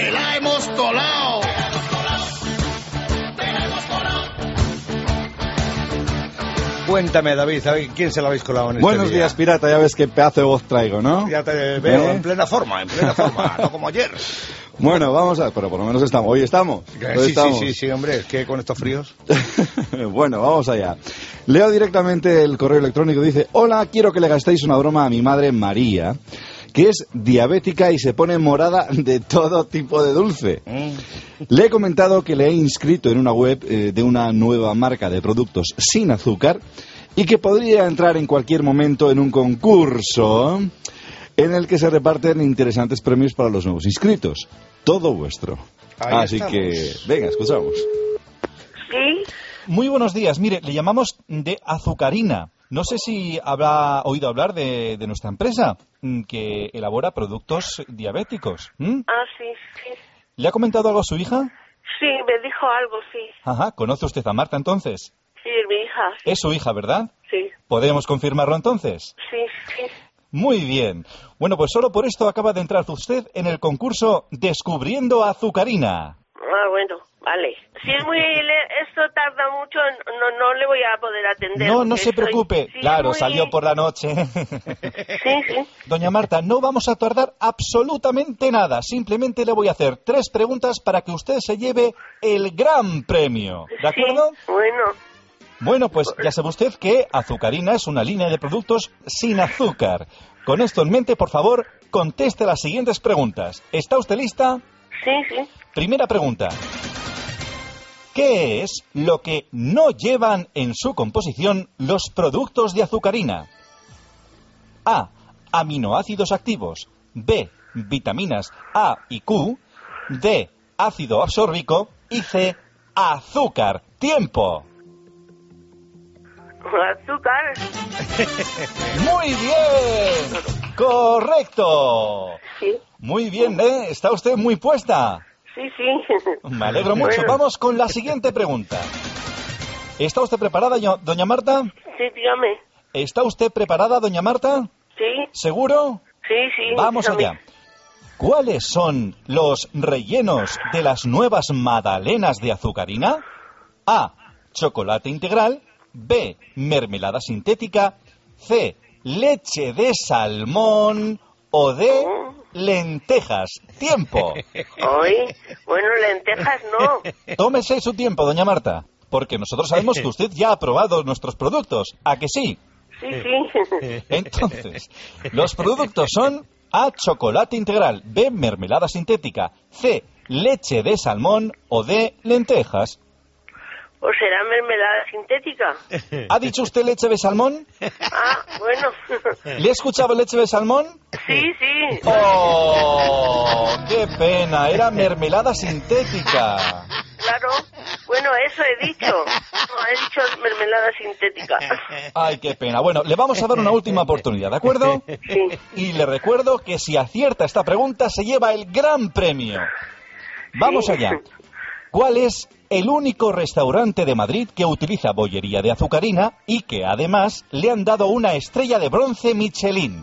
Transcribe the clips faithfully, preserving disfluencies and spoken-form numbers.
¡Te la hemos colado! Cuéntame, David, ¿quién se la habéis colado en este Buenos día? días, pirata, ya ves qué pedazo de voz traigo, ¿no? Ya te veo ¿Eh? en plena forma, en plena forma, no como ayer. Bueno, vamos a... Pero por lo menos estamos. Hoy estamos. Hoy Sí, estamos. sí, sí, sí, hombre, es que con estos fríos... Bueno, vamos allá. Leo directamente el correo electrónico. Dice: hola, quiero que le gastéis una broma a mi madre María, que es diabética y se pone morada de todo tipo de dulce. Mm. Le he comentado que le he inscrito en una web eh, de una nueva marca de productos sin azúcar y que podría entrar en cualquier momento en un concurso en el que se reparten interesantes premios para los nuevos inscritos. Todo vuestro. Ahí Así estamos. que, venga, escuchamos. Sí, Muy buenos días. Mire, le llamamos de Azucarina. No sé si habrá oído hablar de, de nuestra empresa, mm, que elabora productos diabéticos. ¿Mm? ah, sí, sí. ¿Le ha comentado algo a su hija? Sí, me dijo algo, sí. Ajá, ¿conoce usted a Marta entonces? Sí, es mi hija. Es su hija, ¿verdad? Sí, ¿Podemos confirmarlo entonces? sí, sí. Muy bien. Bueno, pues solo por esto acaba de entrar usted en el concurso Descubriendo Azucarina. Ah, bueno, vale. Si es muy... le- esto tarda mucho, no no le voy a poder atender. No, no porque se estoy- preocupe. sí, Claro, muy- salió por la noche. Sí, sí. Doña Marta, no vamos a tardar absolutamente nada. Simplemente le voy a hacer tres preguntas para que usted se lleve el gran premio. ¿De acuerdo? Sí, bueno, Bueno, pues ya sabe usted que Azucarina es una línea de productos sin azúcar. Con esto en mente, por favor, conteste las siguientes preguntas. ¿Está usted lista? sí, sí. Primera pregunta. ¿Qué es lo que no llevan en su composición los productos de Azucarina? A. Aminoácidos activos. B. Vitaminas A y Q. D. Ácido absórbico. Y C. Azúcar. ¡Tiempo! Azúcar. ¡Muy bien! ¡Correcto! Sí, Muy bien, ¿eh? Está usted muy puesta. sí, sí. Me alegro mucho. Bueno, Vamos con la siguiente pregunta. ¿Está usted preparada, yo- doña Marta? Sí, dígame. ¿Está usted preparada, doña Marta? Sí, ¿Seguro? sí, sí. Vamos dígame. allá. ¿Cuáles son los rellenos de las nuevas magdalenas de Azucarina? A. Chocolate integral. B. Mermelada sintética. C. Leche de salmón. O D. Lentejas. Tiempo. Hoy, bueno, lentejas no. Tómese su tiempo, doña Marta, porque nosotros sabemos que usted ya ha probado nuestros productos. ¿A que sí? Sí, sí. Entonces, los productos son A. Chocolate integral. B. Mermelada sintética. C. Leche de salmón. O D. Lentejas. ¿O será mermelada sintética? ¿Ha dicho usted leche de salmón? Ah, bueno. ¿Le he escuchado leche de salmón? Sí, sí. ¡Oh! ¡Qué pena! Era mermelada sintética. Claro. Bueno, eso he dicho. No, he dicho mermelada sintética. Ay, qué pena. Bueno, le vamos a dar una última oportunidad, ¿de acuerdo? Sí. Y le recuerdo que si acierta esta pregunta se lleva el gran premio. Vamos Sí. allá. ¿Cuál es el único restaurante de Madrid que utiliza bollería de Azucarina y que además le han dado una estrella de bronce Michelin?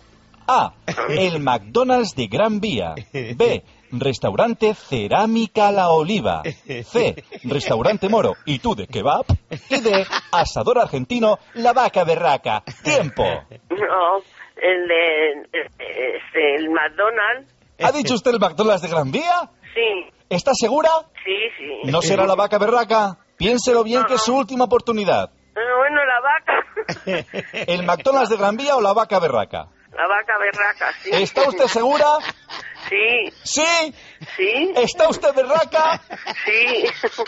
A. El McDonald's de Gran Vía. B. Restaurante Cerámica La Oliva. C. Restaurante Moro y tú de kebab. Y D. Asador argentino La Vaca Berraca. Tiempo. No, el de... Este, el McDonald's. ¿Ha dicho usted el McDonald's de Gran Vía? Sí, ¿Está segura? sí, sí. ¿No será La Vaca Berraca? Piénselo bien que es su última oportunidad. Ah, bueno, la vaca. ¿El McDonald's de Gran Vía o La Vaca Berraca? La vaca berraca, sí. ¿Está usted segura? Sí, ¿Sí? sí, ¿Está usted berraca? sí.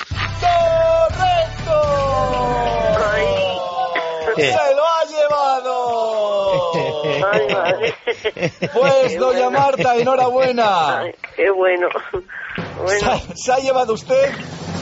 ¡Correcto! Ay. ¡Se lo ha llevado! Ay, madre. Pues, Qué doña bueno. Marta, enhorabuena. Ay, qué bueno. Se Bueno. ha, se ha llevado usted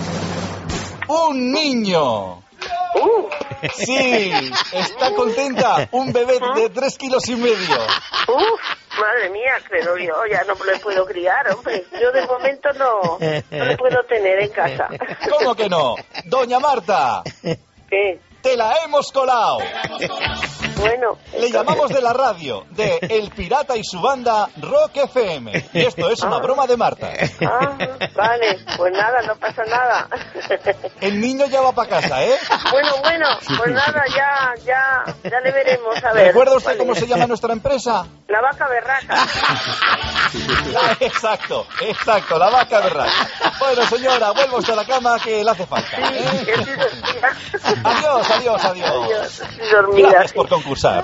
un niño. Uh, Sí, está contenta. Un bebé de tres kilos y medio. uh, madre mía, pero yo ya no le puedo criar, hombre. Yo de momento no, no le puedo tener en casa. ¿Cómo que no? Doña Marta, ¿Qué? te la hemos colado. Bueno. Le llamamos de la radio, de El Pirata y su banda Rock F M. Y esto es una Ah. broma de Marta. Ah, vale, pues nada, no pasa nada. El niño ya va para casa, ¿eh? Bueno, bueno, pues nada, ya, ya, ya le veremos, a ver. ¿Recuerda usted Vale. cómo se llama nuestra empresa? La vaca berraca. La- exacto, exacto, la vaca berraca. Bueno, señora, vuelva usted a la cama que le hace falta. Sí, ¿eh? que estoy dormida. Adiós, adiós, adiós. Adiós, estoy dormida. Gracias sí. por concursar.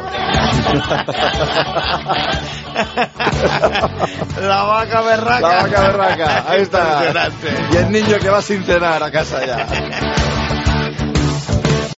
La vaca berraca. La vaca berraca, ahí está. Impresionante. Y el niño que va sin cenar a casa ya.